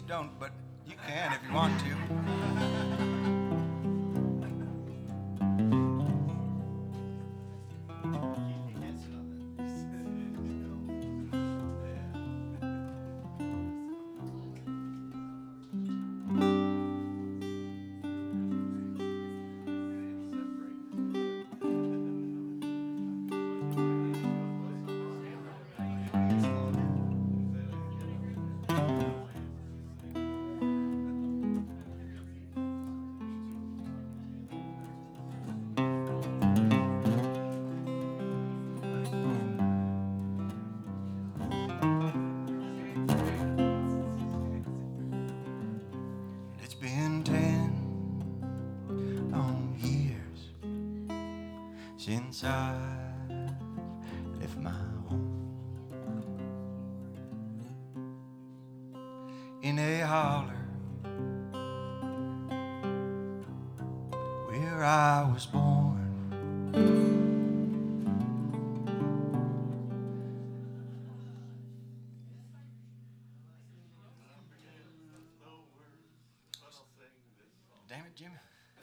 don't, but you can if you want to. It's been 10 long years since I left my home in a holler where I was born. Damn it, Jimmy.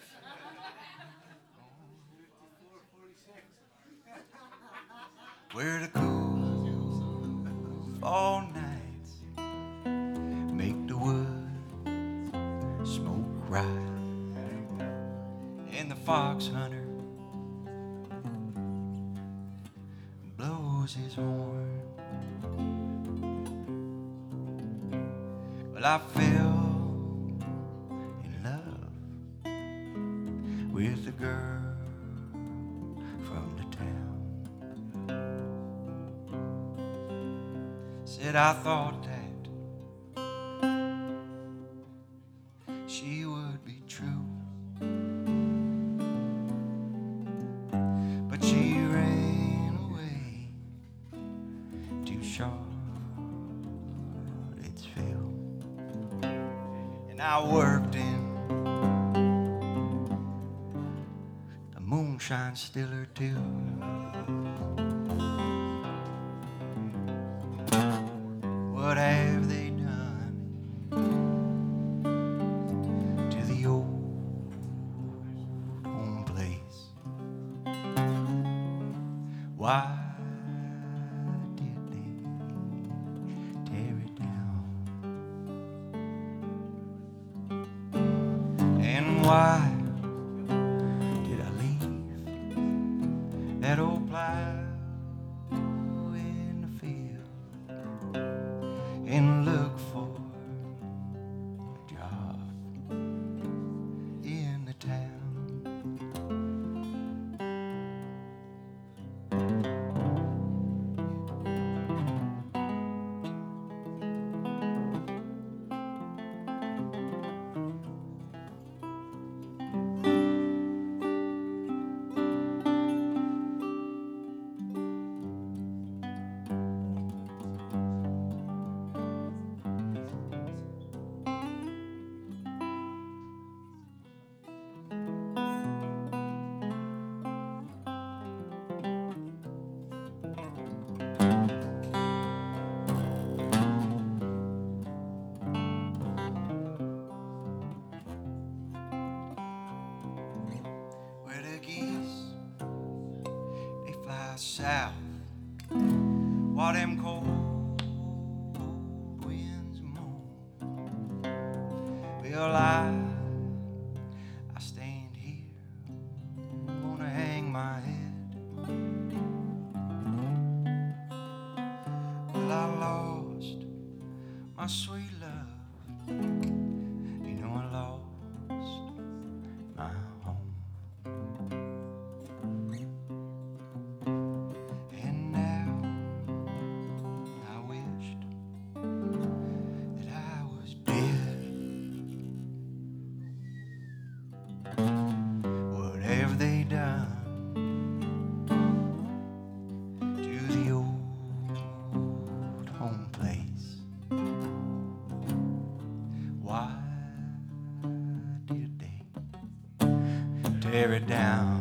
Where the cool fall nights make the wood smoke right, and the fox hunter blows his horn. Well, I fell in love with a girl from the town. Said I thought that she would be true, but she ran away to Charlottesville, and I worked in the moonshine stiller too. What have they done to the old home place? Why did they tear it down? And why did I leave that old plow in the field and look for a job in the town? Where the geese, they fly south while them cold winds moan. Well, I stand here, gonna hang my head. Well, I lost my sweet love, you know I lost my home. And now I wished that I was dead. What have they done to the old home place? Why did they tear it down?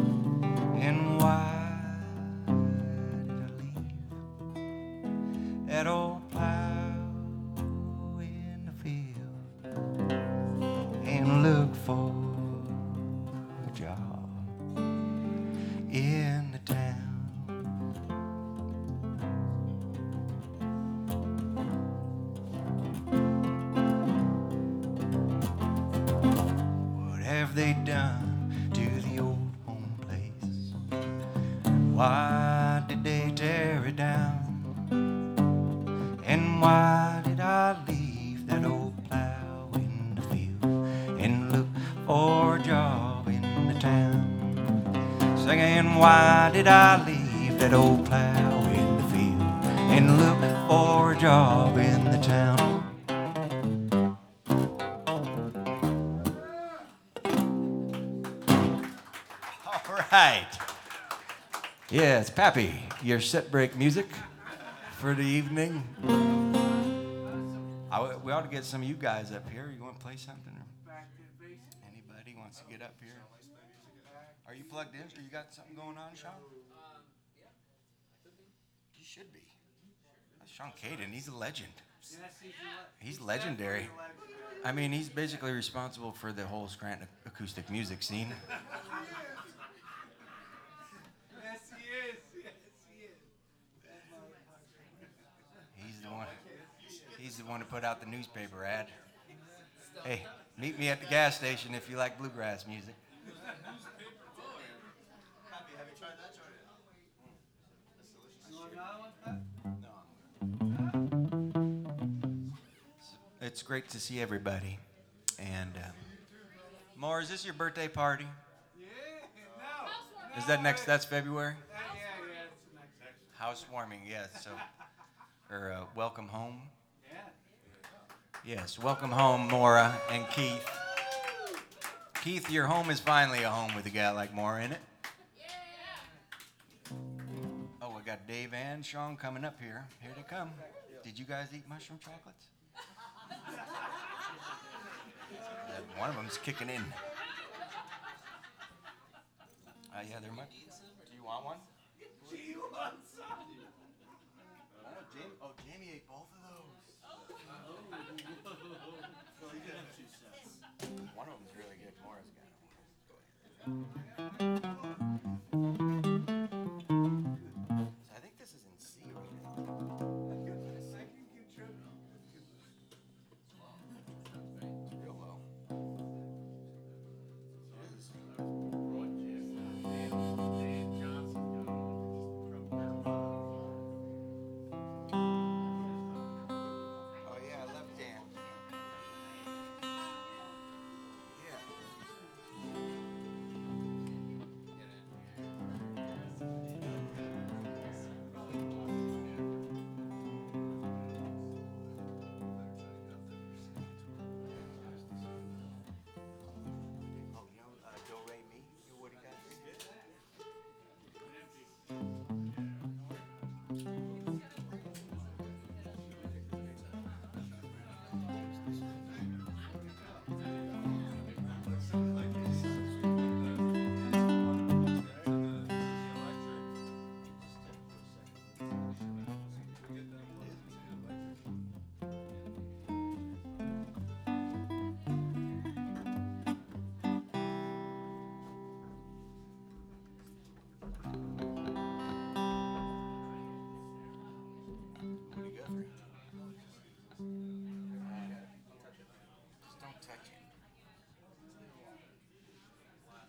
And why did I leave that old plow in the field and look for a job in the town. What have they done to the old home place? Why did they tear it down? And why did I leave that old plow in the field and look for a job in the town? Singing, why did I leave that old plow in the field and look for a job in the town? All right. Yeah, it's Pappy, your set break music for the evening. We ought to get some of you guys up here. You want to play something? Or anybody wants to get up here? Are you plugged in? Or you got something going on, Sean? You should be. That's Sean Caden. He's a legend. He's legendary. I mean, he's basically responsible for the whole Scranton acoustic music scene. Yes, he is. Yes, he is. He's the one who put out the newspaper ad. Hey, meet me at the gas station if you like bluegrass music. Have you tried that joint? It's great to see everybody. And Moore, is this your birthday party? Yeah, no. Is that next? That's February? Yeah, it's the next. Housewarming, yes. So, or welcome home. Yeah. Yes, welcome home, Maura and Keith. Keith, your home is finally a home with a guy like Maura in it. Oh, we got Dave and Sean coming up here. Here they come. Did you guys eat mushroom chocolates? One of them's kicking in. Yeah, there might. Do you want one? Do you want some? Jamie ate both of those. Well, you can have 2 sets. One of them's really good. Maura's got one. So I think this is in C right now. I can contribute. It's real low. Oh yeah, I love Dan. Oh, you know, Do Re Mi. You know what he got? What do you got for you?